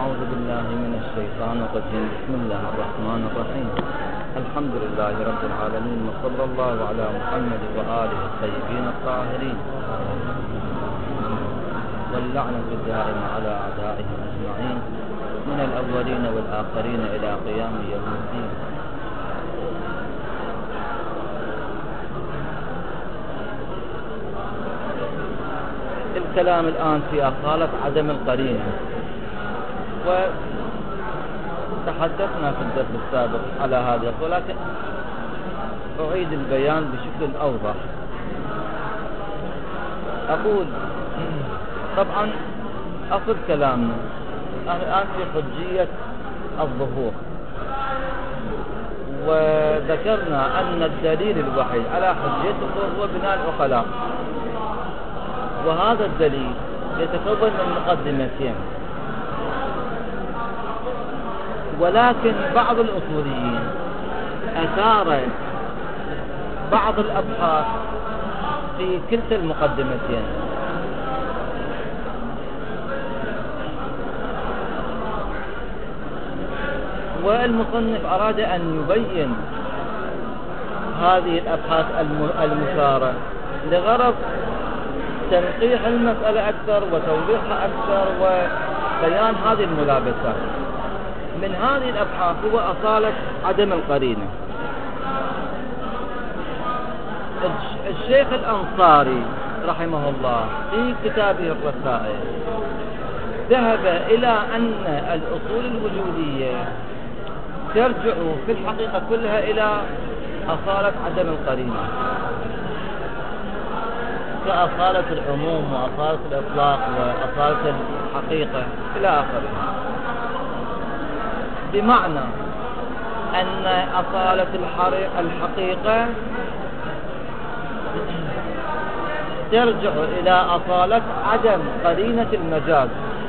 أعوذ بالله من الشيطان الرجيم. بسم الله الرحمن الرحيم. الحمد لله رب العالمين، وصلى الله على محمد وآله الطيبين الطاهرين، واللعنة الدائمة على أعدائهم أجمعين من الأولين والآخرين إلى قيام يوم الدين. الكلام الآن في أصالة عدم القرينة، وتحدثنا في الدرس السابق على هذا، ولكن أعيد البيان بشكل أوضح. أقول طبعا أصل كلامنا الآن في حجية الظهور، وذكرنا أن الدليل الوحيد على حجية الظهور هو بناء العقلاء، وهذا الدليل يتكون من مقدمتين. ولكن بعض الأصوليين أثار بعض الأبحاث في كلتا المقدمتين، والمصنف أراد أن يبين هذه الأبحاث المثارة لغرض تنقيح المسألة أكثر وتوضيحها أكثر وبيان هذه الملابسات. من هذه الأبحاث هو أصالة عدم القرينة. الشيخ الأنصاري رحمه الله في كتابه الرسائل ذهب إلى أن الأصول الوجودية ترجع في الحقيقة كلها إلى أصالة عدم القرينة، كأصالة العموم وأصالة الإطلاق وأصالة الحقيقة إلى آخره. بمعنى أن أصالة الحقيقة ترجع إلى أصالة عدم قرينة المجاز،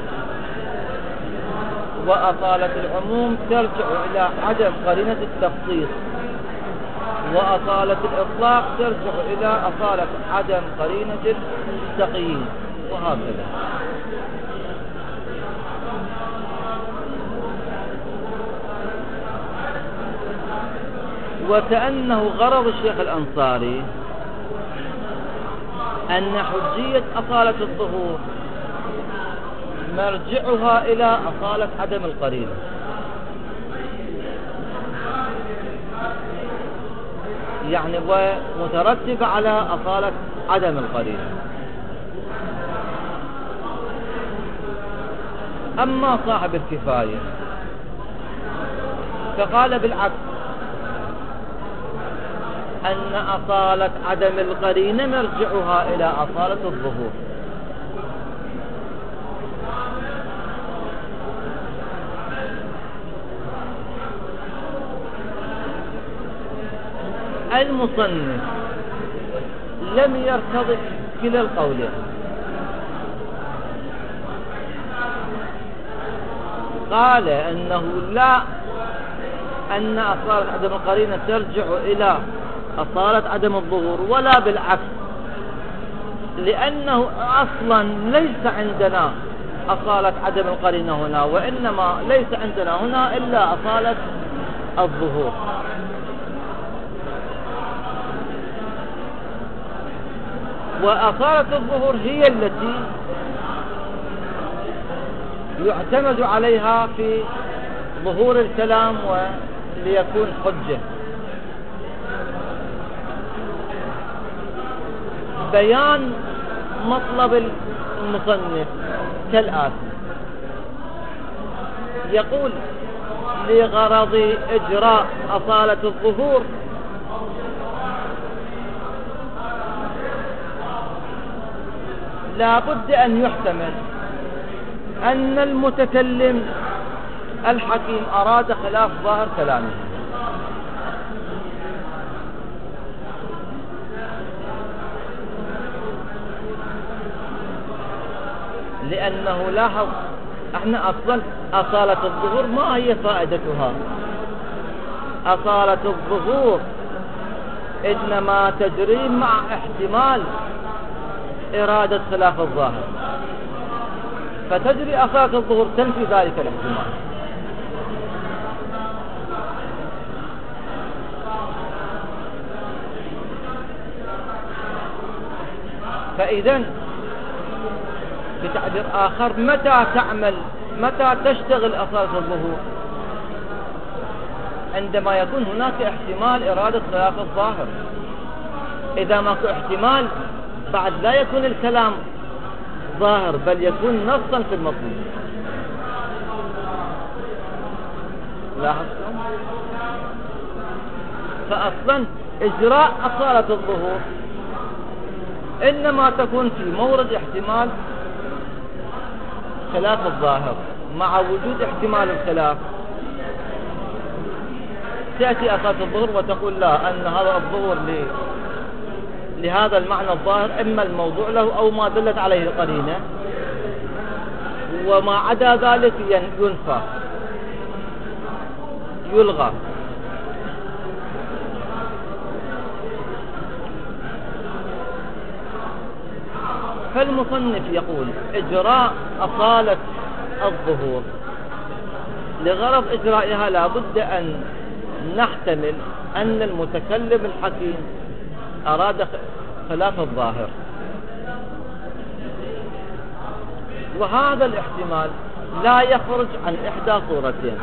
وأصالة العموم ترجع إلى عدم قرينة التخصيص، وأصالة الإطلاق ترجع إلى أصالة عدم قرينة التقييد، وهكذا. وكأنه غرض الشيخ الأنصاري أن حجية أصالة الظهور مرجعها إلى أصالة عدم القرينة، يعني ومترتبة على أصالة عدم القرينة. أما صاحب الكفاية فقال بالعكس، أن أصالة عدم القرينة مرجعها إلى أصالة الظهور. المصنف لم يرتضي كلا القولين، قال أنه لا، أن أصالة عدم القرينة ترجع إلى أصالة عدم الظهور، ولا بالعكس، لأنه أصلا ليس عندنا أصالة عدم القرينة هنا، وإنما ليس عندنا هنا إلا أصالة الظهور. وأصالة الظهور هي التي يعتمد عليها في ظهور الكلام وليكون حجة. بيان مطلب المصنف كالآتي: يقول: لغرض إجراء أصالة الظهور لا بد أن يحتمل أن المتكلم الحكيم أراد خلاف ظاهر كلامه، لأنه لاحظ احنا أصلا أصالة الظهور ما هي فائدتها؟ أصالة الظهور إنما تجري مع احتمال إرادة خلاف الظاهر. فتجري أصالة الظهور تنفي ذلك الاحتمال. فإذا بتعبير آخر متى تشتغل أصالة الظهور؟ عندما يكون هناك احتمال إرادة خلاف الظاهر. إذا ماكو احتمال بعد لا يكون الكلام ظاهر بل يكون نصا في المطلوب. لاحظتم؟ فأصلا إجراء أصالة الظهور إنما تكون في مورد احتمال خلاف الظاهر. مع وجود احتمال الخلاف تأتي أصالة الظهور وتقول لا، أن هذا الظهور لهذا المعنى الظاهر إما الموضوع له أو ما دلت عليه القرينة، وما عدا ذلك ينفى يلغى. فالمصنف يقول إجراء أصالة الظهور لغرض إجرائها لا بد أن نحتمل أن المتكلم الحكيم أراد خلاف الظاهر، وهذا الاحتمال لا يخرج عن إحدى صورتين.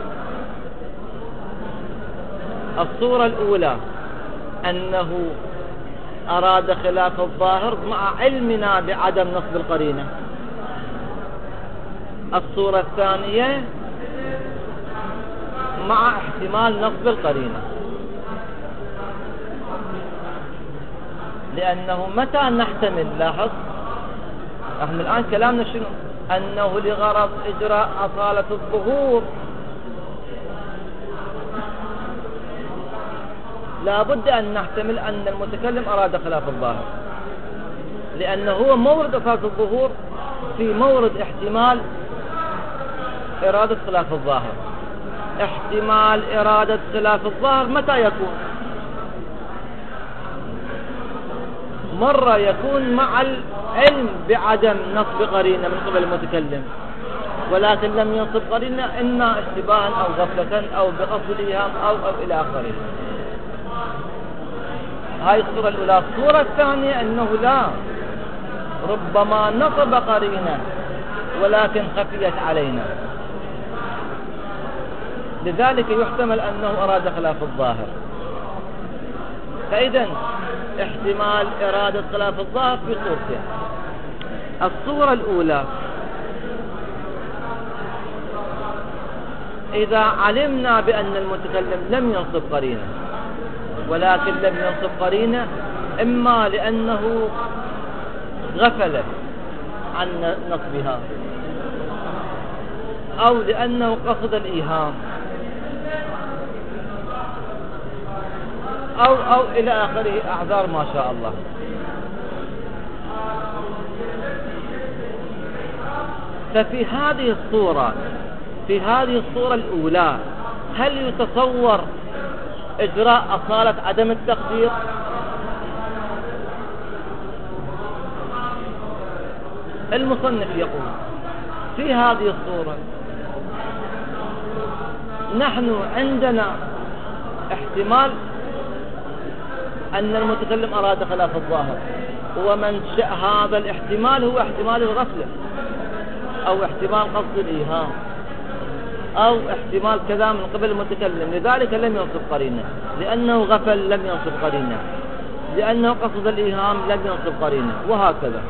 الصورة الأولى أنه أراد خلاف الظاهر مع علمنا بعدم نصب القرينة. الصورة الثانية مع احتمال نصب القرينة، لأنه متى نحتمل، لاحظ احنا الآن كلامنا شنو؟ أنه لغرض إجراء أصالة الظهور لا بد أن نحتمل أن المتكلم أراد خلاف الظاهر، لأنه هو مورد أصالة الظهور في مورد احتمال إرادة خلاف الظاهر. احتمال إرادة خلاف الظاهر متى يكون؟ مرة يكون مع العلم بعدم نصب قرينة من قبل المتكلم، ولكن لم ينصب قرينة إما اشتباها أو غفلة أو بقصد الإيهام أو إلى آخره. هاي الصورة الأولى. الصورة الثانية أنه لا، ربما نصب قرينة ولكن خفيت علينا، لذلك يحتمل أنه أراد خلاف الظاهر. فإذا احتمال إرادة خلاف الظاهر في صورتين. الصورة الأولى إذا علمنا بأن المتكلم لم ينصب قرينة، ولكن لم ينصب قرينة إما لأنه غفل عن نصبها أو لأنه قصد الإيهام أو إلى آخره أعذار ما شاء الله. ففي هذه الصورة الأولى هل يتصور إجراء أصالة عدم التقدير؟ المصنف يقول في هذه الصورة نحن عندنا احتمال أن المتكلم أراد خلاف الظاهر، ومنشأ هذا الاحتمال هو احتمال الغفلة أو احتمال قصد الإيهام أو احتمال كذا من قبل المتكلم، لذلك لم ينصب قرينة. لأنه غفل لم ينصب قرينة، لأنه قصد الإيهام لم ينصب قرينة، وهكذا.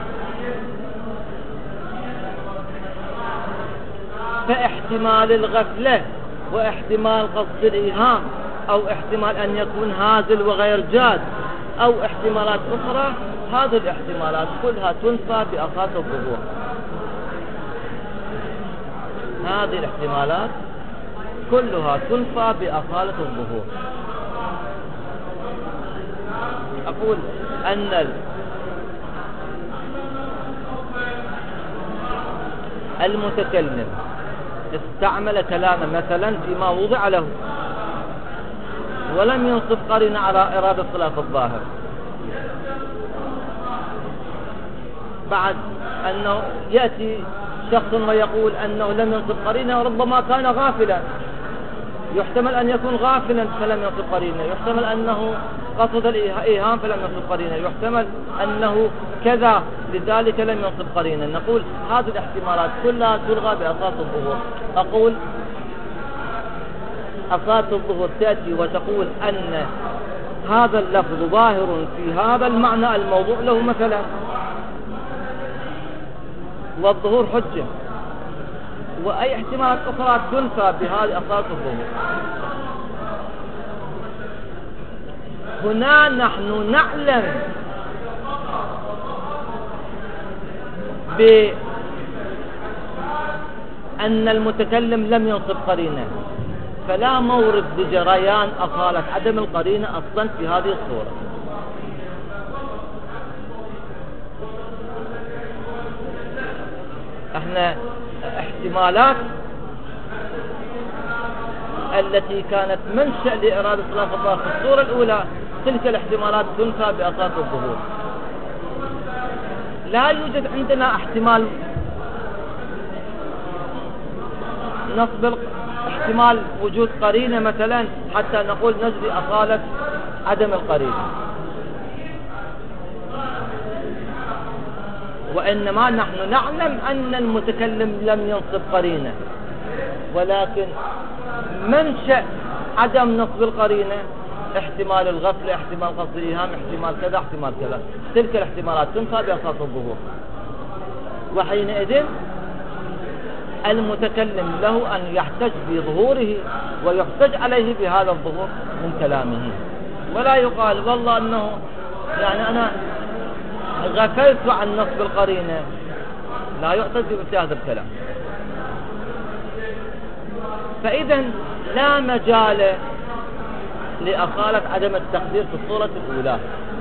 فاحتمال الغفلة واحتمال قصد الإيهام أو احتمال أن يكون هازل وغير جاد أو احتمالات أخرى، هذه الاحتمالات كلها تنفى بأصالة الظهور. هذه الاحتمالات كلها تنفى بأصالة الظهور. أقول أن المتكلم استعمل كلاما مثلا فيما وضع له ولم ينصب قرينة على إرادة خلاف الظاهر، بعد أنه يأتي شخص ويقول أنه لم ينصب قرينة وربما كان غافلا، يحتمل أن يكون غافلا فلم ينصب قرينة، يحتمل أنه قصد الإيهام فلم ينصب قرينة، يحتمل أنه كذا لذلك لم ينصب قرينة. نقول هذه الاحتمالات كلها تلغى بأساس الظهور. أقول أساس الظهور تأتي وتقول أن هذا اللفظ ظاهر في هذا المعنى الموضوع له مثلا، والظهور حجة، وأي احتمالات أخرى تنفى بهذه أساس الظهور. هنا نحن نعلم بأن المتكلم لم ينصب قرينة، فلا مورد لجريان أصالة عدم القرينة أصلا في هذه الصورة. احنا احتمالات التي كانت منشأ لإرادة خلاف الله في الصورة الأولى، تلك الاحتمالات تنفى بأساس الظهور. لا يوجد عندنا احتمال نصب احتمال وجود قرينة مثلا حتى نقول نجري أصالة عدم القرينة، وإنما نحن نعلم أن المتكلم لم ينصب قرينة، ولكن منشأ عدم نصب القرينة احتمال الغفل، احتمال قصد الإيهام، احتمال كذا، احتمال كذا، تلك الاحتمالات تنفى بأساس الظهور. وحينئذ المتكلم له أن يحتج بظهوره ويحتج عليه بهذا الظهور من كلامه، ولا يقال والله أنه يعني أنا غفلت عن نصب القرينة، لا يحتج بمثل هذا الكلام. فإذا لا مجال لأصالة عدم التقدير في الصورة الأولى،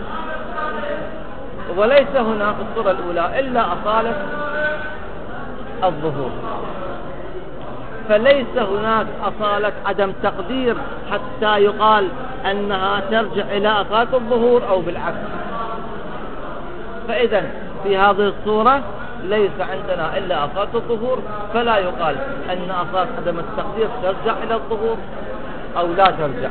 وليس هنا في الصورة الأولى إلا أصالة الظهور، فليس هناك أصالة عدم تقدير حتى يقال أنها ترجع إلى أصالة الظهور أو بالعكس. فإذا في هذه الصورة ليس عندنا إلا أصالة الظهور، فلا يقال أن أصالة عدم التقدير ترجع إلى الظهور أو لا ترجع،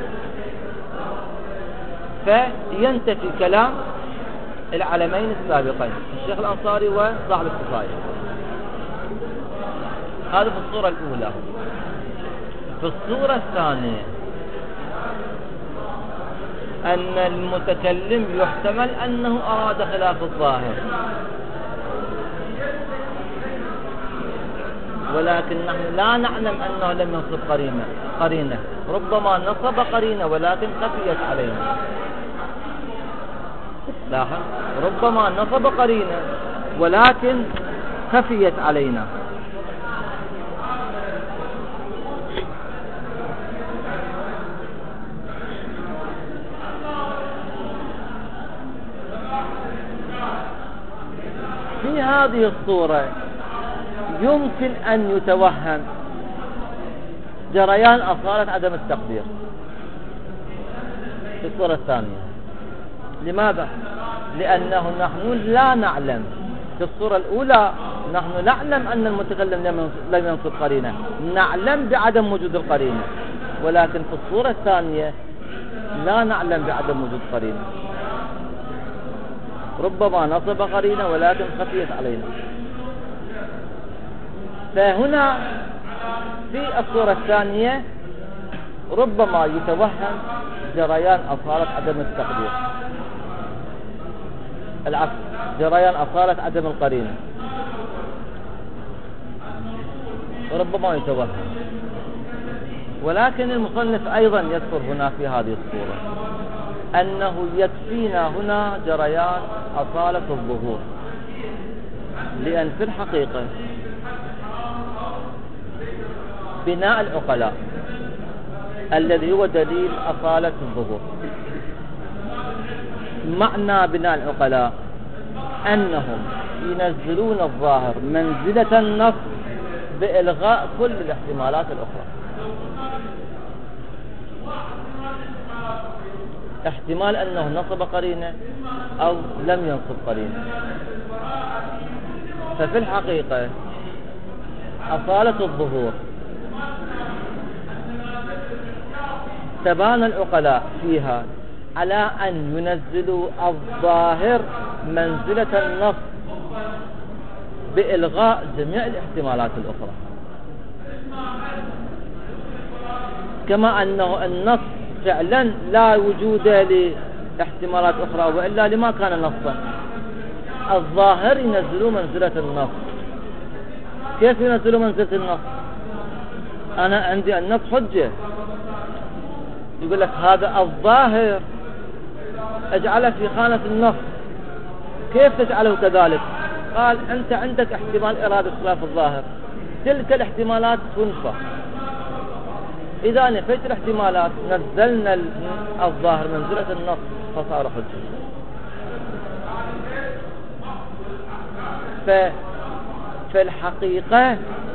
فينتفي كلام العلمين السابقين الشيخ الأنصاري وصاحب الكفاية. هذا في الصورة الأولى. في الصورة الثانية أن المتكلم يحتمل أنه أراد خلاف الظاهر، ولكن نحن لا نعلم أنه لم ينصب قرينة، ربما نصب قرينة ولكن خفيت علينا. لاحظ، ربما نصب قرينة ولكن خفيت علينا. في هذه الصورة يمكن أن يتوهم جريان أصالة عدم التقدير في الصورة الثانية. لماذا؟ لأنه نحن لا نعلم. في الصورة الأولى نحن نعلم أن المتكلم لم ينصب قرينة، نعلم بعدم وجود القرينة، ولكن في الصورة الثانية لا نعلم بعدم وجود قرينة، ربما نصب قرينة ولكن خفيت علينا. فهنا في الصورة الثانية ربما يتوهم جريان أصالة عدم التقدير، العكس، جريان أصالة عدم القرينة ربما يتوهم. ولكن المصنف أيضا يذكر هنا في هذه الصورة أنه يكفينا هنا جريان أصالة الظهور، لأن في الحقيقة بناء العقلاء الذي هو دليل أصالة الظهور، معنى بناء العقلاء أنهم ينزلون الظاهر منزلة النص بإلغاء كل الاحتمالات الأخرى. احتمال أنه نصب قرينة أو لم ينصب قرينة. ففي الحقيقة أصالة الظهور تبان العقلاء فيها على أن ينزلوا الظاهر منزلة النص بإلغاء جميع الاحتمالات الأخرى، كما أنه النص فعلا لا وجود لاحتمالات أخرى وإلا لما كان نصا. الظاهر ينزلوا منزلة النص. كيف ينزلوا منزلة النص؟ أنا عندي النص حجة، يقول لك هذا الظاهر اجعله في خانة النص. كيف تجعله كذلك؟ قال أنت عندك احتمال إرادة خلاف الظاهر، تلك الاحتمالات تنفى. إذا نفيت الاحتمالات نزلنا الظاهر منزلة النص فصار حجة. في الحقيقة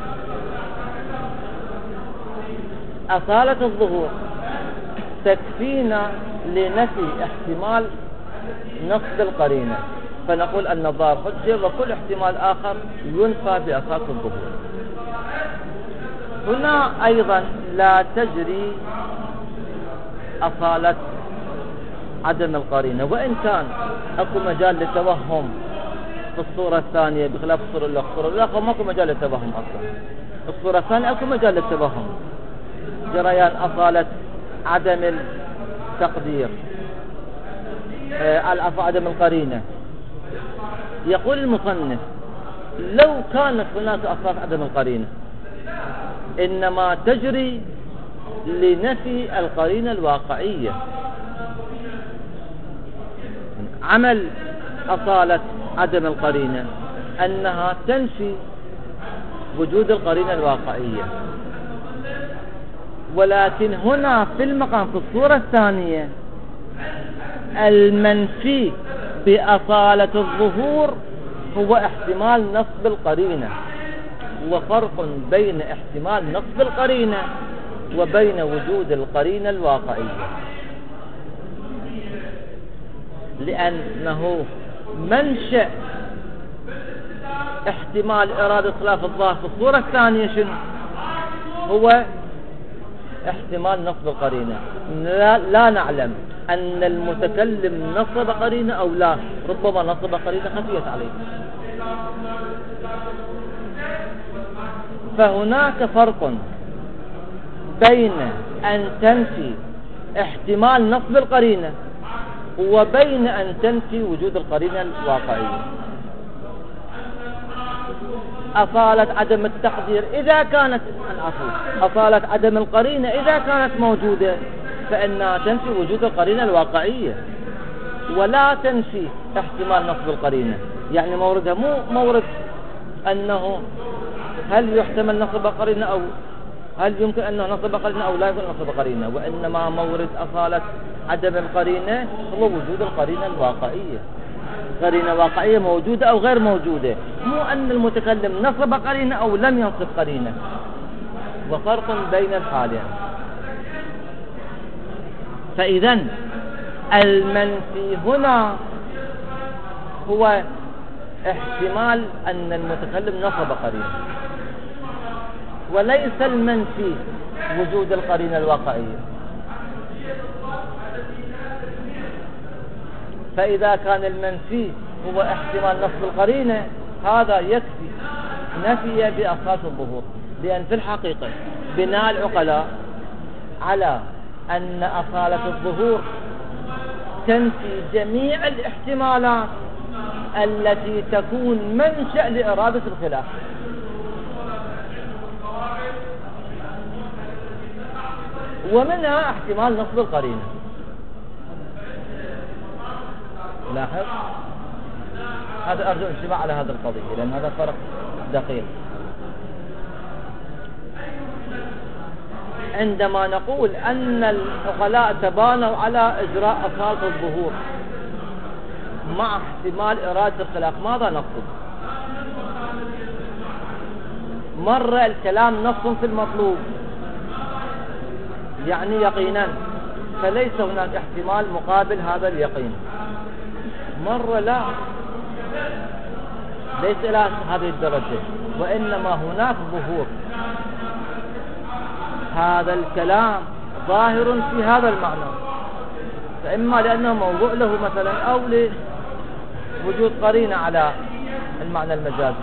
أصالة الظهور تكفينا لنفي احتمال نصب القرينة، فنقول أن الظاهر حجة وكل احتمال آخر ينفى بأصالة الظهور. هنا أيضا لا تجري أصالة عدم القرينة، وإن كان أكو مجال للتوهم في الصورة الثانية بخلاف الصورة الأخرى. الصورة الأخرى ماكو مجال للتوهم أصلا. الصورة الثانية أكو مجال للتوهم، جريان أصالة عدم التقدير، عدم القرينة. يقول المصنف لو كانت هناك أصالة عدم القرينة إنما تجري لنفي القرينة الواقعية. عمل أصالة عدم القرينة أنها تنفي وجود القرينة الواقعية، ولكن هنا في المقام في الصورة الثانية المنفي بأصالة الظهور هو احتمال نصب القرينة، وفرق بين احتمال نصب القرينة وبين وجود القرينة الواقعية، لأنه منشأ احتمال إرادة خلاف الظاهر في الصورة الثانية شنو؟ هو احتمال نصب القرينة. لا نعلم أن المتكلم نصب قرينة أو لا، ربما نصب قرينة خفيت عليه. فهناك فرق بين أن تنفي احتمال نصب القرينة وبين أن تنفي وجود القرينة الواقعية. أصالة عدم التقدير إذا كانت أصالة عدم القرينة إذا كانت موجودة فإنها تنفي وجود القرينة الواقعية ولا تنفي احتمال نصب القرينة. يعني موردها مو مورد أنه هل يحتمل نصب قرينة أو هل يمكن أنه نصب قرينة أو لا يمكن نصب قرينة، وإنما مورد أصالة عدم القرينة هو وجود القرينة الواقعية. قرينة واقعية موجودة أو غير موجودة، مو أن المتكلم نصب قرينة أو لم ينصب قرينة، وفرق بين الحالين. فإذا المنفي هنا هو احتمال أن المتكلم نصب قرينة، وليس المنفي وجود القرينة الواقعية. فإذا كان المنفي هو احتمال نصب القرينة هذا يكفي نفي بأصالة الظهور، لأن في الحقيقة بناء العقلاء على أن أصالة الظهور تنفي جميع الاحتمالات التي تكون منشأ لإرادة الخلاف. ومنها احتمال نصب القرينة. لاحظ هذا، أرجو الانتباه على هذا القضية لأن هذا فرق دقيق. عندما نقول أن العقلاء تبانوا على إجراء أصالة الظهور مع احتمال إرادة الخلاف، ماذا نقصد؟ مرة الكلام نص في المطلوب يعني يقينا، فليس هناك احتمال مقابل هذا اليقين. مرة لا، ليس إلى هذه الدرجة، وإنما هناك ظهور. هذا الكلام ظاهر في هذا المعنى، فإما لأنه موضوع له مثلا، أو لوجود قرينة على المعنى المجازي.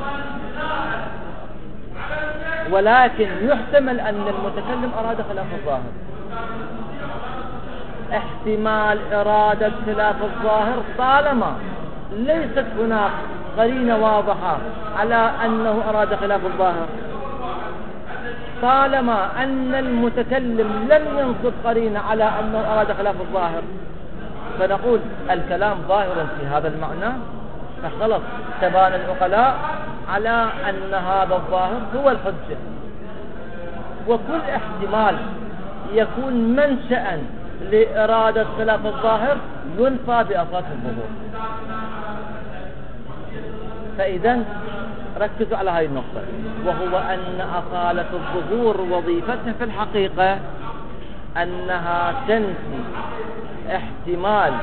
ولكن يحتمل أن المتكلم أراد خلاف الظاهر. احتمال إرادة خلاف الظاهر طالما ليست هناك قرينة واضحة على أنه أراد خلاف الظاهر، طالما أن المتكلم لم ينصب قرينة على أنه أراد خلاف الظاهر، فنقول الكلام ظاهر في هذا المعنى، فخلص تبان العقلاء على أن هذا الظاهر هو الحجة. وكل احتمال يكون منشأ لإرادة خلاف الظاهر ينفى بأساس الظهور. فإذا ركزوا على هذه النقطة، وهو أن أصالة الظهور وظيفتها في الحقيقة أنها تنفي احتمال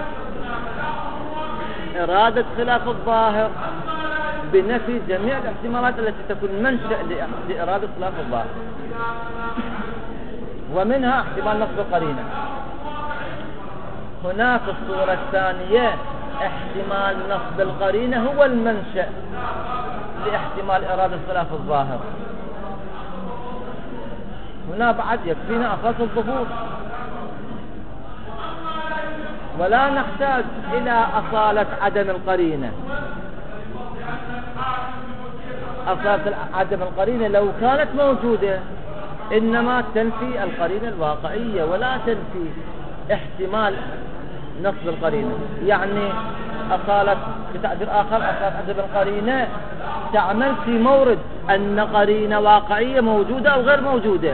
إرادة خلاف الظاهر بنفي جميع الاحتمالات التي تكون منشأ لإرادة خلاف الظاهر، ومنها احتمال نصب القرينة. هناك الصورة الثانية احتمال نصب القرينة هو المنشأ لاحتمال إرادة خلاف الظاهر. هنا بعد يكفينا أساس الظهور، ولا نحتاج إلى أصالة عدم القرينة. أصالة عدم القرينة لو كانت موجودة إنما تنفي القرينة الواقعية ولا تنفي احتمال نصب القرينة. يعني أصالة بتعبير آخر، أصالة عدم القرينة تعمل في مورد أن قرينة واقعية موجودة أو غير موجودة.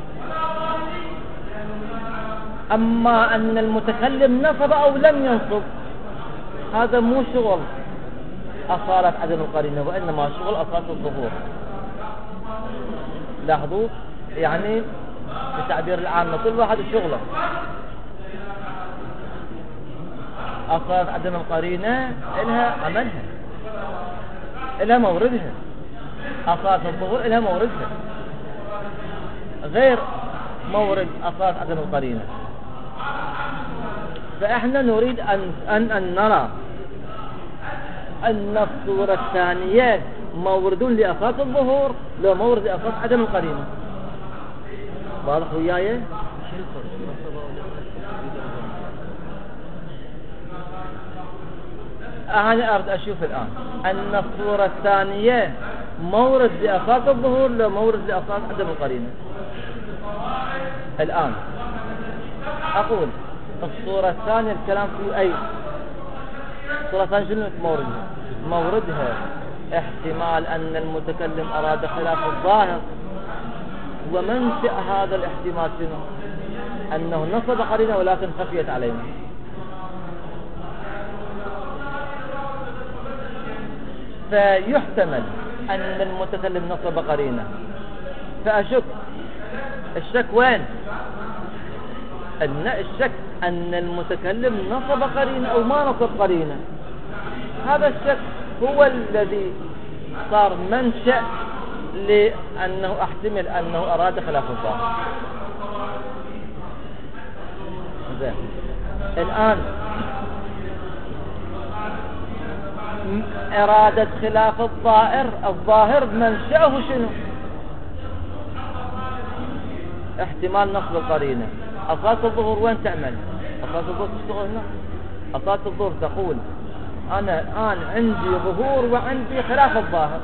أما أن المتكلم نصب أو لم ينصب هذا مو شغل أصالة عدم القرينة، وإنما شغل أصالة الظهور. لاحظوا يعني بتعبير العام كل واحد شغله. أصالة عدم القرينة إلها عملها، إلها موردها. أصالة الظهور إلها موردها غير مورد أصالة عدم القرينة. فإحنا نريد أن نرى أن الصورة الثانية مورد لأصالة الظهور لا مورد لأصالة عدم القرينة. واضح وياي؟ أنا أريد أشوف الآن أن الصورة الثانية مورد لأصالة الظهور لا مورد لأصالة عدم القرينة. الآن أقول الصورة الثانية الكلام في أي الصورة الثانية شنو موردها؟ موردها احتمال أن المتكلم أراد خلاف الظاهر، ومنشأ هذا الاحتمال شنو؟ أنه نصب قرينة ولكن خفيت علينا. فيحتمل أن المتكلم نصب قرينة، فأشك الشك وين؟ أن الشك أن المتكلم نصب قرينة أو ما نصب قرينة. هذا الشك هو الذي صار منشأ لأنه احتمل أنه أراد خلاف الظاهر. الآن إرادة خلاف الظاهر منشأه شنو؟ احتمال نصب القرينة. أصالة الظهور وين تعمل؟ أصالة الظهور تشتغل هنا. أصالة الظهور تقول أنا الآن عندي ظهور وعندي خلاف الظاهر.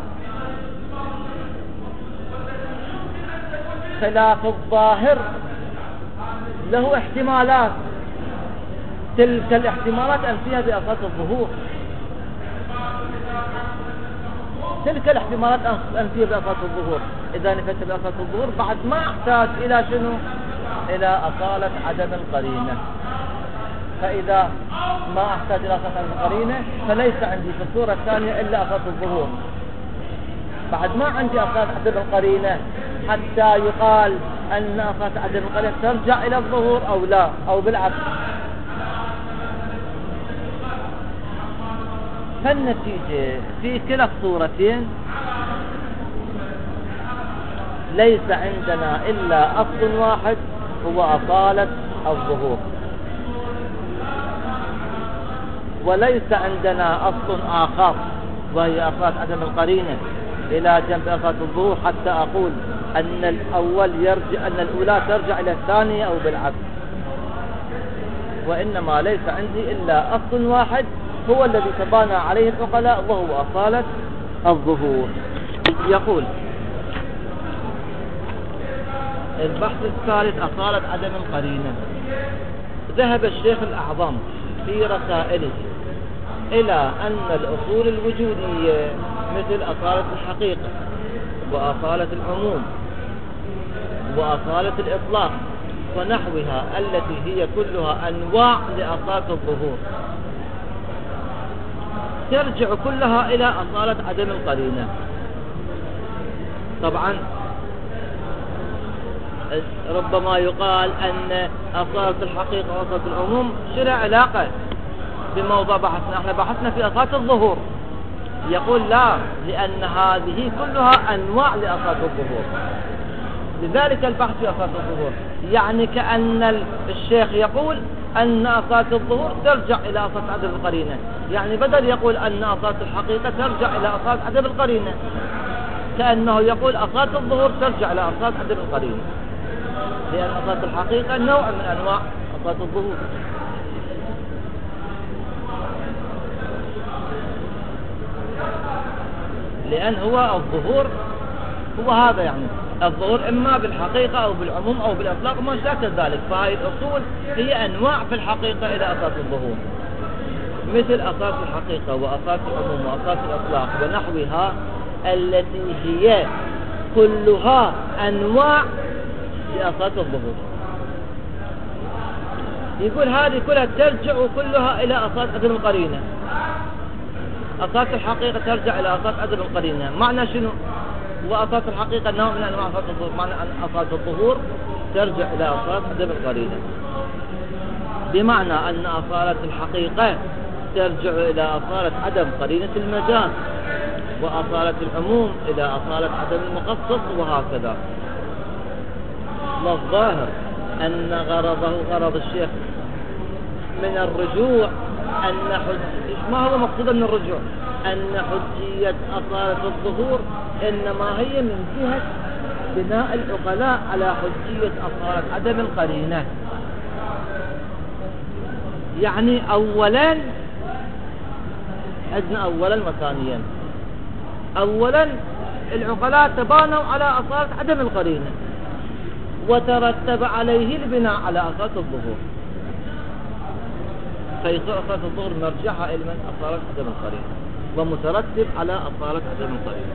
خلاف الظاهر له احتمالات، تلك الاحتمالات أنفيها بأصالة الظهور. تلك الاحتمالات أنفيها بأصالة الظهور. إذا نفت بأصالة الظهور بعد ما أحتاج إلى شنو؟ إلى أصالة عدم القرينة. فإذا ما أحتاج إلى أصالة عدم القرينة فليس عندي في الصورة الثانية إلا أصالة الظهور. بعد ما عندي أصالة عدم القرينة حتى يقال أن أصالة عدم القرينة ترجع إلى الظهور أو لا، أو بالعكس. فالنتيجة في كلا الصورتين ليس عندنا إلا أصل واحد هو أصالة الظهور، وليس عندنا أصل آخر وهي أصالة عدم القرينة إلى جنب أصالة الظهور، حتى أقول أن الأولى ترجع إلى الثانية أو بالعكس. وإنما ليس عندي إلا أصل واحد هو الذي تبانى عليه العقلاء وهو أصالة الظهور. يقول البحث الثالث أصالة عدم القرينة. ذهب الشيخ الأعظم في رسائله إلى أن الأصول الوجودية مثل أصالة الحقيقة وأصالة العموم وأصالة الإطلاق ونحوها التي هي كلها أنواع لأصالة الظهور ترجع كلها إلى أصالة عدم القرينة. طبعا ربما يقال أن أصالة الحقيقة وأصالة العموم شنو علاقة بموضوع بحثنا؟ احنا بحثنا في أصالة الظهور. يقول لا، لأن هذه كلها أنواع لأصالة الظهور، لذلك البحث في أصالة الظهور. يعني كأن الشيخ يقول أن أصالة الظهور ترجع إلى أصالة عدم القرينة، يعني بدل يقول أن أصالة الحقيقة ترجع إلى أصالة عدم القرينة، كأنه يقول أصالة الظهور ترجع إلى أصالة عدم القرينة، لأن أصالة الحقيقة نوع من أنواع أصالة الظهور. لأن هو الظهور هو هذا، يعني الظهور إما بالحقيقة أو بالعموم أو بالإطلاق وما شاكل ذلك. فهذه الأصول هي أنواع في الحقيقة إلى أصالة الظهور، مثل أصالة الحقيقة وأصالة العموم وأصالة الإطلاق ونحوها التي هي كلها أنواع لأصالة الظهور. يقول هذه كلها ترجع كلها إلى أصالة عدم القرينة. أصالة الحقيقة ترجع إلى أصالة عدم القرينة. معنى شنو؟ وأصالة الحقيقة نوع من أنواع أصالة الظهور، معنى أن أصالة الظهور ترجع إلى أصالة عدم القرينة، بمعنى أن أصالة الحقيقة ترجع إلى أصالة عدم قرينة المجال، وأصالة العموم إلى أصالة عدم المخصص، وهكذا. والظاهر أن غرض الشيخ من الرجوع ما هو مقصود من الرجوع؟ أن حجية أصالة الظهور إنما هي من جهة بناء العقلاء على حجية أصالة عدم القرينة. يعني أولا عندنا أولا وثانيا. أولا العقلاء تبانوا على أصالة عدم القرينة، وترتب عليه البناء على أصالة الظهور، فيصير أصالة الظهور مرجعها إلى من أصالة عدم القرينة ومترتب على أصالة عدم القرينة.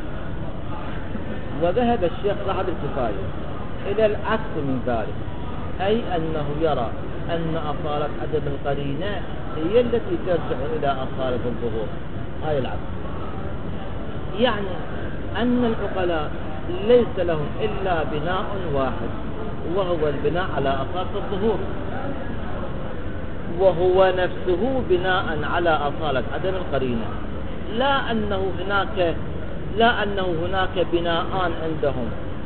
وذهب الشيخ صاحب الكفاية إلى العكس من ذلك، أي أنه يرى أن أصالة عدم القرينة هي التي ترجع إلى أصالة الظهور. هاي العكس، يعني أن العقلاء ليس لهم إلا بناء واحد وهو البناء على أصالة الظهور، وهو نفسه بناء على أصالة عدم القرينة، لا أنه هناك بناءان عندهم.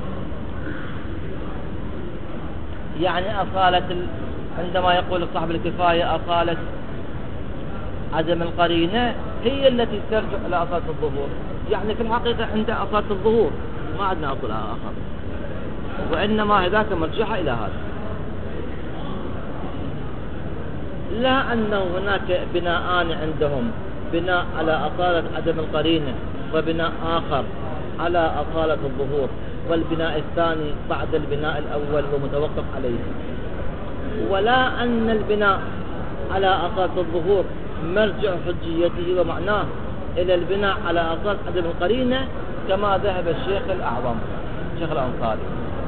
يعني عندما يقول صاحب الكفاية أصالة عدم القرينة هي التي ترجع إلى أصالة الظهور، يعني في الحقيقة عند أصالة الظهور ما عندنا أصل آخر، وإنما هذاك مرجعها إلى هذا. لا أنه هناك بناءان عندهم، بناء على أصالة عدم القرينة وبناء آخر على أصالة الظهور، والبناء الثاني بعد البناء الأول ومتوقف عليه. ولا أن البناء على أصالة الظهور مرجع حجيته ومعناه إلى البناء على أصالة عدم القرينة كما ذهب الشيخ الأعظم الشيخ الأنصاري.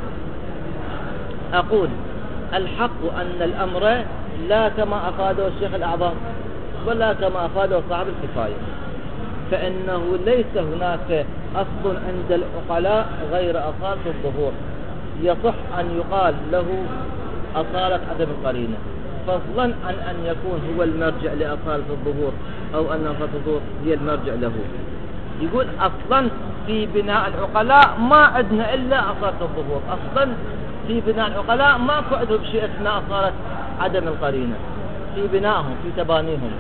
أقول الحق أن الأمر لا كما أفاده الشيخ الأعظم ولا كما أفاده صاحب الكفاية، فإنه ليس هناك أصل عند العقلاء غير أصالة الظهور يصح أن يقال له أصالة عدم القرينة، فضلا عن أن يكون هو المرجع لأصالة الظهور أو أن أصالة الظهور هي المرجع له. يقول أصلا في بناء العقلاء ما عندنا إلا أصالة الظهور، أصلا في بناء العقلاء ما عندهم شيء اسمه أصالة عدم القرينة في بنائهم في تبانيهم.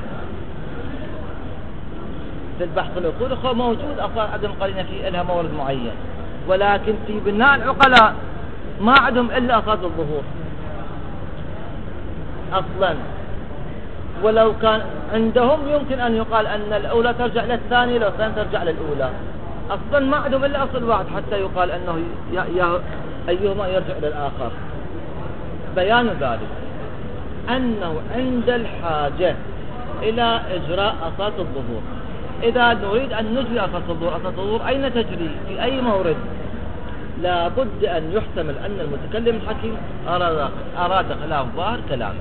في البحث الأصولي موجود أصالة عدم القرينة في إلها مورد معين، ولكن في بناء العقلاء ما عندهم إلا أصالة الظهور أصلا. ولو كان عندهم يمكن أن يقال أن الأولى ترجع للثانية، لو الثانية ترجع للأولى. أصلا ما عندهم إلا أصل واحد حتى يقال أنه أيهما يرجع للآخر. بيان ذلك أنه عند الحاجة إلى إجراء أصالة الظهور، إذا نريد أن نجري أصالة الظهور، أصالة الظهور أين تجري؟ في أي مورد؟ لا بد أن يحتمل أن المتكلم الحكيم أراد خلاف ظاهر كلامه.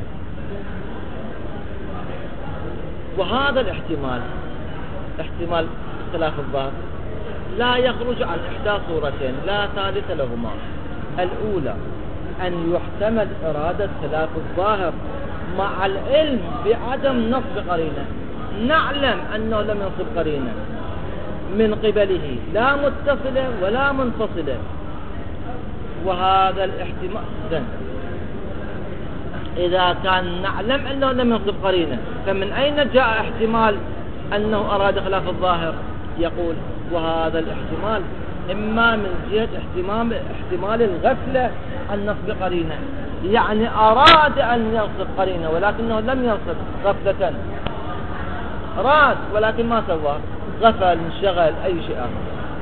وهذا الاحتمال، احتمال خلاف الظاهر، لا يخرج عن إحدى صورتين لا ثالث لهما. الأولى أن يحتمل إرادة خلاف الظاهر مع العلم بعدم نصب قرينة، نعلم أنه لم ينصب قرينة من قبله لا متصلة ولا منفصلة. وهذا الاحتمال إذا كان نعلم أنه لم ينصب قرينة، فمن أين جاء احتمال أنه أراد خلاف الظاهر؟ يقول وهذا الاحتمال إما من جهة احتمال الغفلة عن نصب قرينة، يعني أراد أن ينصب قرينة ولكنه لم ينصب غفلة، أراد ولكن ما سوى، غفل، انشغل، أي شيء آخر.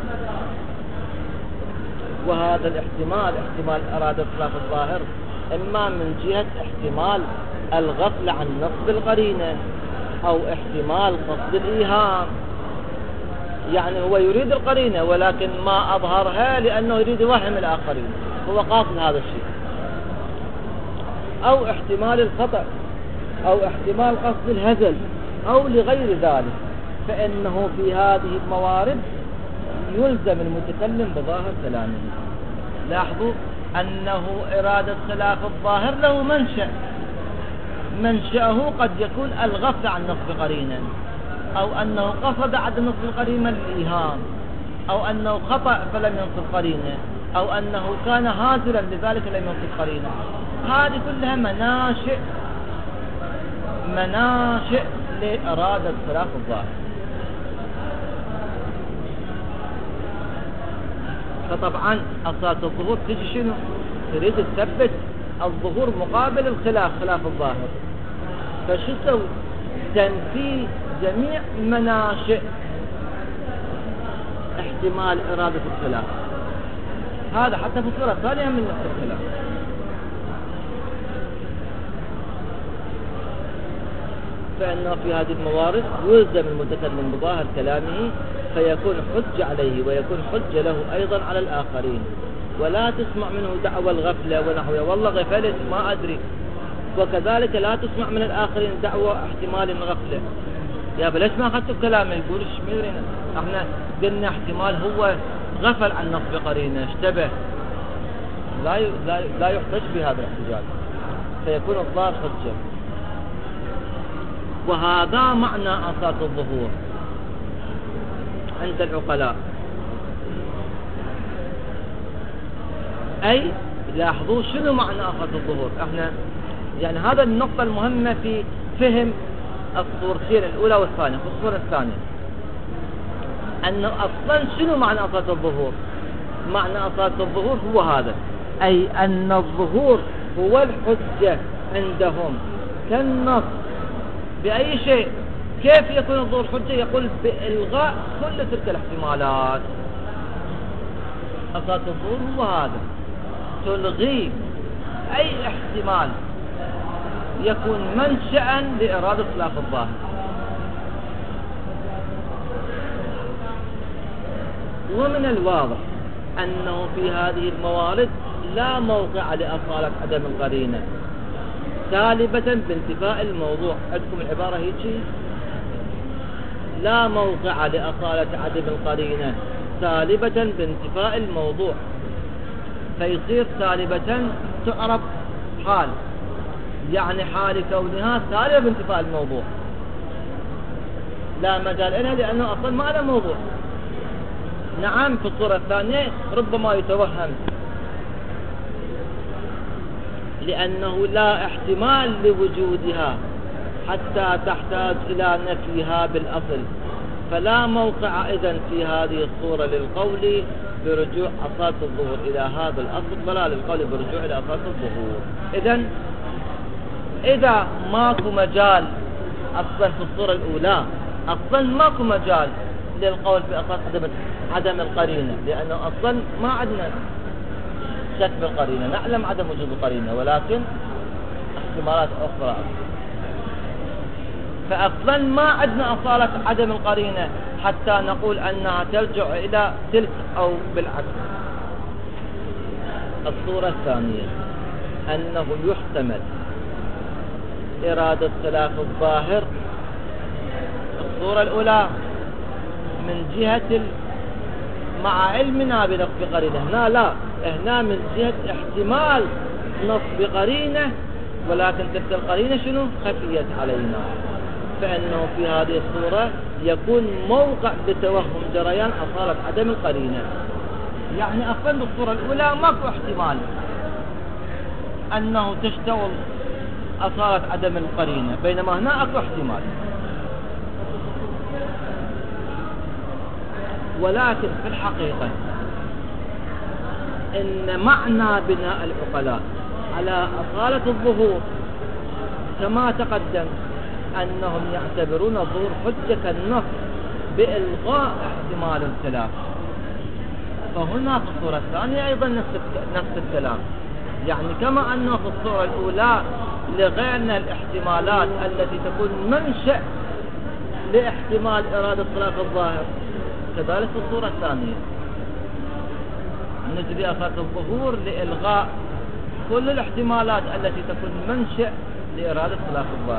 وهذا الاحتمال احتمال أراد خلاف الظاهر إما من جهة احتمال الغفل عن نصب القرينة أو احتمال قصد الإيهام، يعني هو يريد القرينة ولكن ما أظهرها لأنه يريد وهم الآخرين، هو قاصد هذا الشيء. أو احتمال الخطأ أو احتمال قصد الهزل أو لغير ذلك، فإنه في هذه الموارد يلزم المتكلم بظاهر كلامه. لاحظوا أنه إرادة خلاف الظاهر له منشأه قد يكون الغفل عن نصب قرينة، أو أنه قصد عدم نصب القرينة للإيهام، أو أنه خطأ فلم ينصب قرينة، أو أنه كان هازلا لذلك لم ينصب قرينة. هذه كلها مناشئ لإرادة خلاف الظاهر. فطبعا أصالة الظهور تجي شنو؟ تريد تثبت الظهور مقابل الخلاف، خلاف الظاهر. فشو تسوي؟ تنفي جميع مناشئ احتمال إرادة الخلاف. هذا حتى في الصورة الثانية من نفس الخلاف. فإنه في هذه الموارد يلزم المتكلم بظاهر كلامه فيكون حجة عليه ويكون حجة له أيضا على الآخرين، ولا تسمع منه دعوى الغفلة ونحوه والله غفلت ما أدري، وكذلك لا تسمع من الآخرين دعوى احتمال الغفلة. يا بلاش ما أخذت كلامه يقول شميرنا احنا قلنا احتمال هو غفل عن نصب قرينة اشتبه، لا يحتج بهذا الاحتجاج، فيكون الظاهر حجة. وهذا معنى أصالة الظهور عند العقلاء. أي لاحظوا شنو معنى أصالة الظهور. احنا يعني هذا النقطة المهمة في فهم الصورتين الأولى والثانية. في الصورة الثانية أنه أصلا شنو معنى أصالة الظهور؟ معنى أصالة الظهور هو هذا، أي أن الظهور هو الحجة عندهم كالنص بأي شيء. كيف يكون الظهور حجة؟ يقول بإلغاء كل تلك الاحتمالات. أصالة الظهور هو هذا، تلغي أي احتمال يكون منشأ لإرادة خلاف الظاهر. ومن الواضح أنه في هذه الموارد لا موقع لأصالة عدم القرينة سالبة بانتفاء الموضوع. عندكم العبارة هيك، لا موقع لأصالة عدم القرينة سالبة بانتفاء الموضوع، فيصير سالبة تعرف حال يعني حال كونها سالبة بانتفاء الموضوع، لا مجال لها لأنه أصلا ما له موضوع. نعم في الصورة الثانية ربما يتوهم لأنه لا احتمال لوجودها حتى تحتاج إلى نفيها بالأصل، فلا موقع إذن في هذه الصورة للقول برجوع أصالة الظهور إلى هذا الأصل، ولا للقول برجوع إلى أصالة الظهور. إذن إذا ماكو مجال أصلا في الصورة الأولى، أصلا ماكو مجال للقول بأصالة عدم القرينة، لأنه أصلا ما عندنا شك بالقرينة، نعلم عدم وجود القرينة ولكن احتمالات أخرى، فأصلا ما عندنا أصالة عدم القرينة حتى نقول أنها ترجع إلى تلك أو بالعكس. الصورة الثانية أنه يحتمل إرادة خلاف الظاهر. الصورة الأولى من جهة مع علمنا بنص بقرينة، هنا لا، هنا من جهة احتمال نص بقرينة، ولكن تلك القرينة شنو؟ خفيت علينا، فإنه في هذه الصورة يكون موقع لتوهم جريان أصالة عدم القرينة. يعني أصلا بالصورة الأولى ماكو احتمال أنه تشتغل أصالة عدم القرينة، بينما هنا أكو احتمال. ولكن في الحقيقة إن معنى بناء العقلاء على أصالة الظهور كما تقدم أنهم يعتبرون ظهور حجة كالنص بإلغاء احتمال الخلاف، فهنا في الصورة الثانية أيضا نفس الكلام. يعني كما أنه في الصورة الأولى لغينا الاحتمالات التي تكون منشأ لاحتمال إرادة خلاف الظاهر، كذلك في الصورة الثانية نجري أصالة الظهور لإلغاء كل الاحتمالات التي تكون منشأ لإرادة خلاف الظاهر.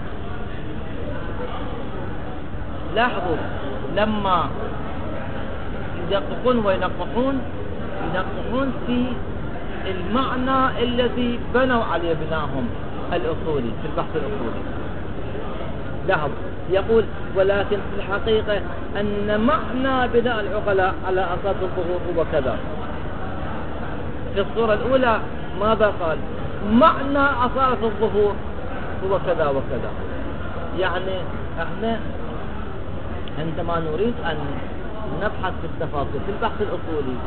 لاحظوا لما يدققون وينقحون في المعنى الذي بنوا عليه بناهم الأصولي في البحث الأصولي. لاحظ يقول ولكن في الحقيقة أن معنى بناء العقلاء على أصالة الظهور هو كذا. في الصورة الأولى ماذا قال؟ معنى أصالة الظهور هو كذا وكذا. يعني احنا عندما نريد أن نبحث في التفاصيل في البحث الأصولي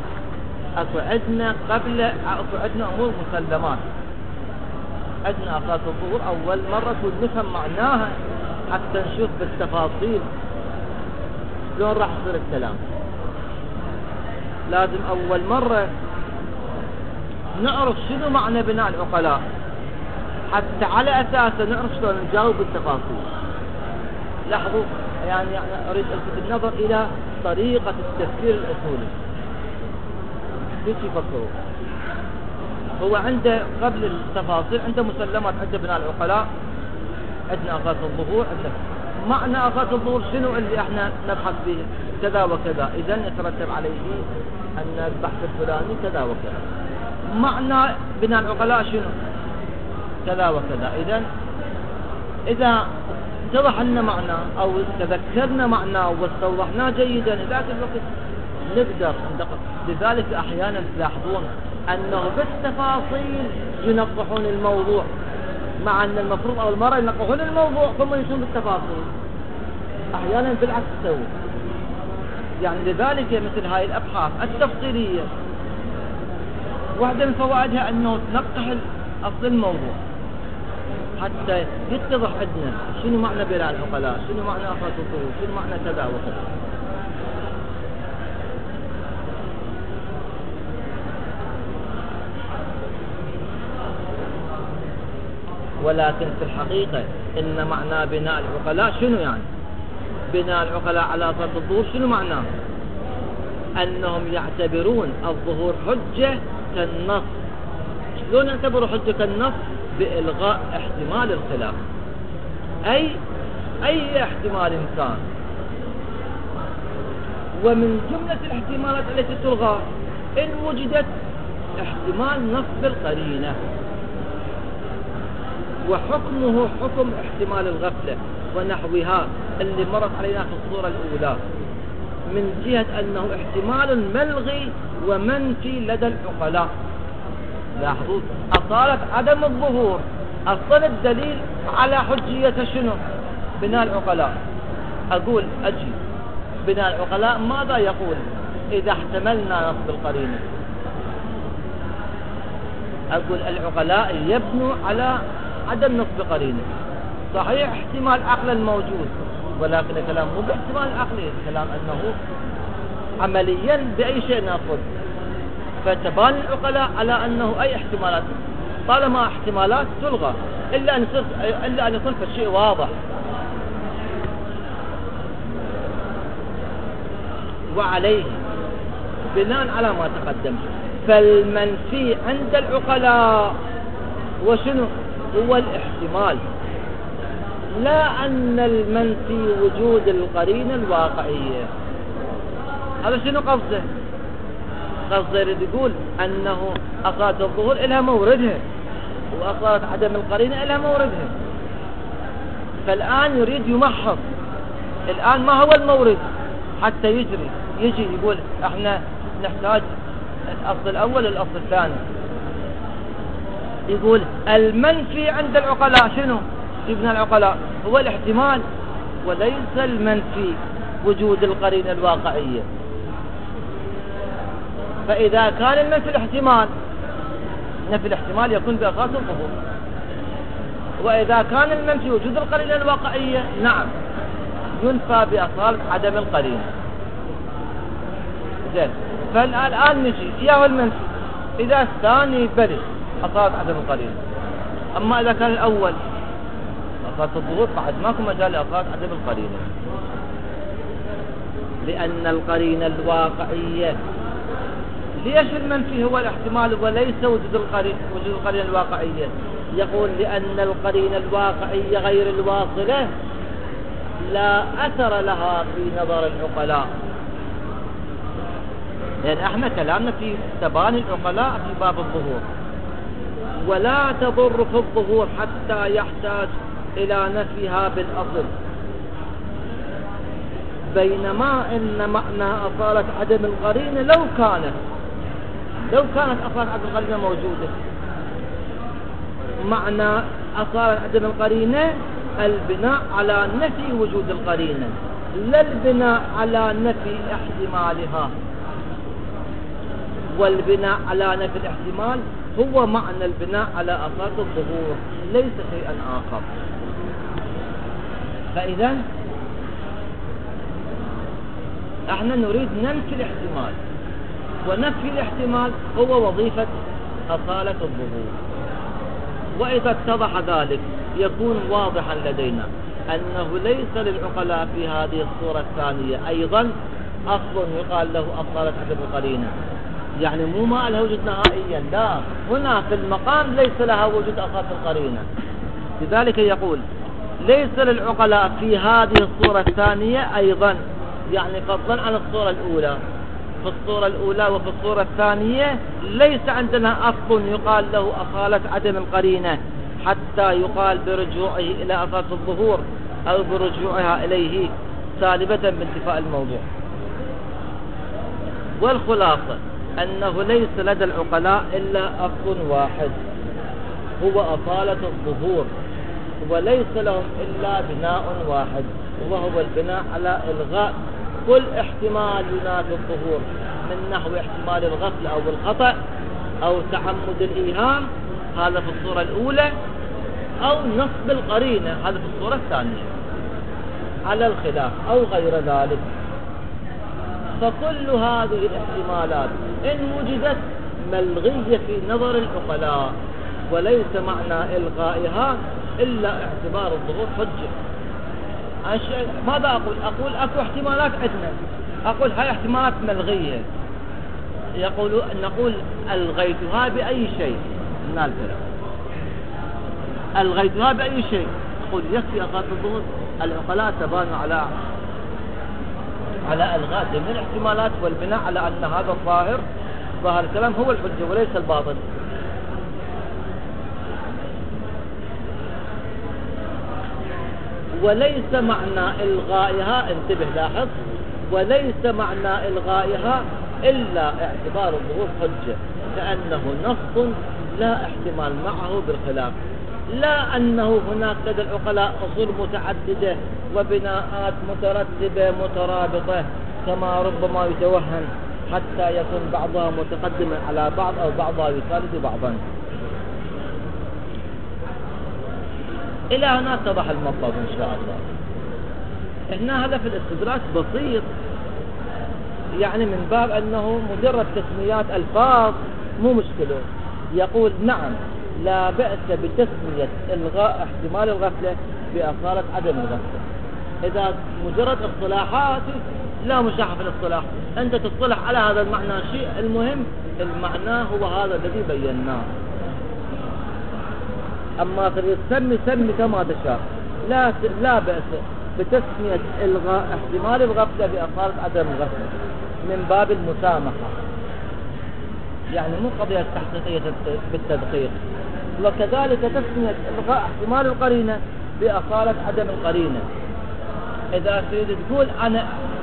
أكو عندنا أمور مسلمات، عندنا أصالة الظهور أول مرة نفهم معناها حتى نشوف بالتفاصيل شلون راح يصير الكلام. لازم أول مرة نعرف شنو معنى بناء العقلاء حتى على أساسه نعرف شلون نجاوب بالتفاصيل. لاحظوا يعني أريد ألفت النظر إلى طريقة التفكير الأصولي. كيف يفكروا؟ هو عنده قبل التفاصيل عنده مسلمات، عنده بناء العقلاء، عندنا أصالة الظهور، عندنا معنى أصالة الظهور شنو اللي احنا نبحث به كذا وكذا، إذن يترتب عليه أن البحث الفلاني كذا وكذا. معنى بناء العقلاء شنو؟ كذا وكذا. إذن إذا اتضح لنا معنى أو تذكرنا معنى واستوضحناه جيدا ذاك الوقت نقدر ندقق. لذلك أحيانا تلاحظون أنه بالتفاصيل ينقحون الموضوع، مع أن المفروض أول مرة ينقحون الموضوع ثم يمشون بالتفاصيل. أحيانا بالعكس تسوي. يعني لذلك مثل هاي الأبحاث التفصيلية واحدة من فوائدها أنه تنقح أصل الموضوع حتى يتضح عندنا شنو معنى بناء العقلاء، شنو معنى أصالة الظهور، شنو معنى كذا وكذا. ولكن في الحقيقة إن معنى بناء العقلاء شنو يعني؟ بناء العقلاء على أصالة الظهور شنو معناه؟ أنهم يعتبرون الظهور حجة كالنص. شلون يعتبروا حجة كالنص؟ بإلغاء احتمال الخلاف، أي احتمال كان. ومن جملة الاحتمالات التي تلغى إن وجدت احتمال نصب القرينة. وحكمه حكم احتمال الغفلة ونحوها اللي مرت علينا في الصورة الأولى، من جهة أنه احتمال ملغي ومنفي لدى العقلاء. لاحظوا أصالة عدم الظهور أصلا الدليل على حجية شنو؟ بناء العقلاء. أقول أجي بناء العقلاء ماذا يقول إذا احتملنا نصب القرينة؟ أقول العقلاء يبنوا على عدم نصب قرينة. صحيح احتمال عقلا موجود، ولكن الكلام مو باحتمال عقلي، الكلام أنه عمليا بأي شيء نأخذ. فتبان العقلاء على أنه أي احتمالات، طالما احتمالات تلغى إلا أن يكون في الشيء واضح. وعليه بناء على ما تقدم فالمنفي عند العقلاء وشنو هو الاحتمال، لا أن المنفي وجود القرينة الواقعية. هذا شنو قصده؟ قصده يقول أنه أصالة الظهور إلها موردها وأصالة عدم القرينة إلها موردها. فالآن يريد يمحص الآن ما هو المورد حتى يجي يقول احنا نحتاج الأصل الأول والأصل الثاني. يقول المنفي عند العقلاء شنو؟ ابن العقلاء هو الاحتمال وليس المنفي وجود القرينة الواقعية. فإذا كان المنفي الاحتمال، نفي الاحتمال يكون بأساس الظهور، وإذا كان المنفي وجود القرينة الواقعية نعم ينفى بأصالة عدم القرينة. زين، فالآن نجي إياه المنفي، إذا الثاني بلي أصالة عدم القرينة. أما إذا كان الأول أصالة الظهور بعد ماكو مجال لأصالة عدم القرينة، لأن القرينة الواقعية. ليش المنفي هو الاحتمال وليس وجود القرينة الواقعية؟ يقول لأن القرينة الواقعية غير الواصلة لا أثر لها في نظر العقلاء. لأن احنا كلامنا في تباني العقلاء في باب الظهور، ولا تضر في الظهور حتى يحتاج إلى نفيها بالأصل. بينما إن معنى أصالة عدم القرينة لو كانت أصالة عدم القرينة موجودة، معنى أصالة عدم القرينة البناء على نفي وجود القرينة لا البناء على نفي احتمالها. والبناء على نفي الاحتمال هو معنى البناء على أصالة الظهور، ليس شيئا آخر. فإذا احنا نريد ننفي الاحتمال، ونفي الاحتمال هو وظيفة أصالة الظهور. وإذا اتضح ذلك يكون واضحا لدينا أنه ليس للعقلاء في هذه الصورة الثانية أيضا أصل يقال له أصالة عدم القرينة، يعني مو ما لها وجود نهائيا، لا، هنا في المقام ليس لها وجود أصالة القرينة. لذلك يقول ليس للعقلاء في هذه الصورة الثانية أيضا، يعني فضلا عن الصورة الأولى. في الصورة الأولى وفي الصورة الثانية ليس عندنا أصل يقال له أصالة عدم القرينة حتى يقال برجوعه إلى أصالة الظهور أو برجوعها إليه سالبة بانتفاء الموضوع. والخلاصة أنه ليس لدى العقلاء إلا أصل واحد هو أصالة الظهور، وليس لهم إلا بناء واحد وهو البناء على إلغاء كل احتمال ينافي الظهور، من نحو احتمال الغفل أو الخطأ أو تعمد الإيهام، هذا في الصورة الأولى، أو نصب القرينة، هذا في الصورة الثانية على الخلاف أو غير ذلك. فكل هذه الاحتمالات إن وجدت ملغية في نظر العقلاء، وليس معنى إلغائها إلا اعتبار الظهور حجة. ماذا أقول أكو احتمالات عندنا، أقول هاي احتمالات ملغية، نقول ألغيتها بأي شيء من الكلام، ألغيتها بأي شيء، نقول يكفي أصالة الظهور. العقلاء تبانوا على ألغاء جميع الاحتمالات والبناء على أن هذا الظاهر، ظاهر الكلام هو الحجة وليس الباطل. وليس معنى إلغائها، انتبه لاحظ، وليس معنى إلغائها إلا اعتبار الظهور حجة، كأنه نص لا احتمال معه بالخلاف، لا أنه هناك لدى العقلاء أصول متعددة وبناءات مترتبة مترابطة كما ربما يتوهم، حتى يكون بعضها متقدما على بعض أو بعضها يساند بعضا. إلى هنا اتضح المطلب إن شاء الله. هنا هدف الاستدراك بسيط، يعني من باب أنه مجرد تسميات ألفاظ مو مشكلة. يقول نعم لا بأس بتسمية إلغاء احتمال الغفلة بأصالة عدم الغفلة. إذا مجرد اصطلاحات لا مشاحة في الاصطلاح، أنت تصطلح على هذا المعنى شيء، المهم المعنى هو هذا الذي بيناه. أما تريد سمي كما تشاء، لا بأس بتسمية إلغاء احتمال الغفلة بأصالة عدم الغفلة من باب المسامحة، يعني مو قضية تحقيقية بالتدقيق. وكذلك تسمية إلغاء احتمال القرينة بأصالة عدم القرينة. إذا تريد تقول أنا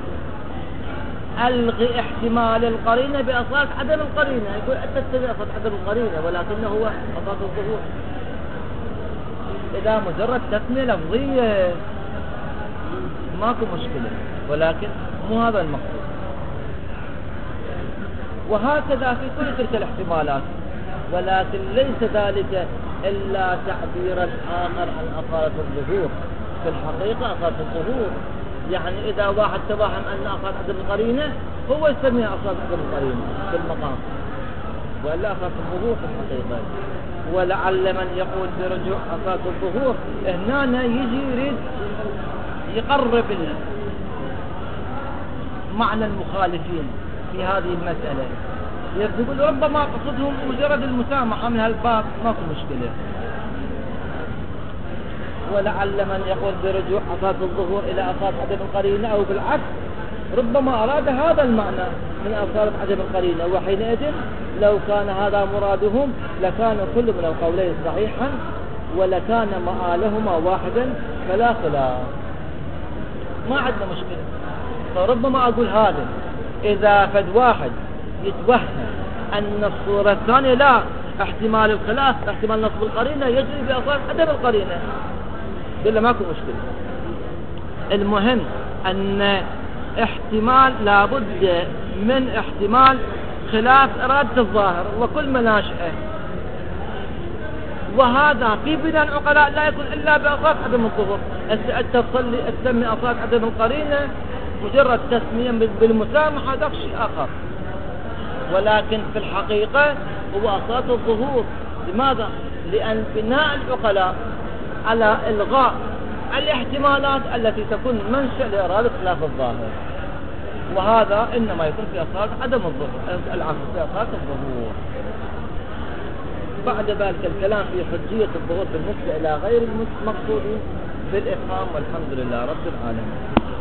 ألغي احتمال القرينة بأصالة عدم القرينة، يقول أنت تتبع أصالة عدم القرينة، ولكنه هو أصالة الظهور. إذا مجرد تسمية لفظية ماكو مشكلة، ولكن مو هذا المقصود. وهكذا في كل تلك الاحتمالات، ولكن ليس ذلك إلا تعبيرا آخر عن أصالة الظهور. في الحقيقة أصالة الظهور يعني إذا واحد توهم أن أصالة عدم القرينة هو يسميها أصالة عدم القرينة في المقام، وإلا أصالة الظهور في الحقيقة. ولعل من يقول برجوع أصالة الظهور هنا يجي يريد يقرب معنى المخالفين في هذه المسألة، يقول ربما قصدهم مجرد المسامحة من هالباب، ماكو مشكلة. ولعل من يقول برجوع أصالة الظهور إلى أصالة عدم القرينة أو بالعكس ربما أراد هذا المعنى من أصالة عدم القرينة، وحينئذ لو كان هذا مرادهم لكان كل من القولين صحيحا ولكان مآلهما واحدا فلا خلاف، ما عندنا مشكلة. فربما أقول هذا إذا فد واحد يتوهم أن الصورة الثانية لا احتمال الخلاف احتمال نصب القرينة يجري بأصالة عدم القرينة، إلا ماكو مشكلة. المهم أن احتمال لابد من احتمال خلاف إرادة الظاهر وكل مناشئه، وهذا في بناء العقلاء لا يكون إلا بأصالة عدم الظهور. تسمي أصالة عدم القرينة مجرد تسمية بالمسامحة هذا شيء آخر، ولكن في الحقيقة هو أصالة الظهور. لماذا؟ لأن بناء العقلاء على إلغاء الاحتمالات التي تكون منشأ لإرادة خلاف الظاهر، وهذا إنما يكون في أصالة عدم الظهور، العكس في أصالة الظهور. بعد ذلك الكلام في حجية الظهور بالنسبة إلى غير المقصودين بالإفهام، والحمد لله رب العالمين.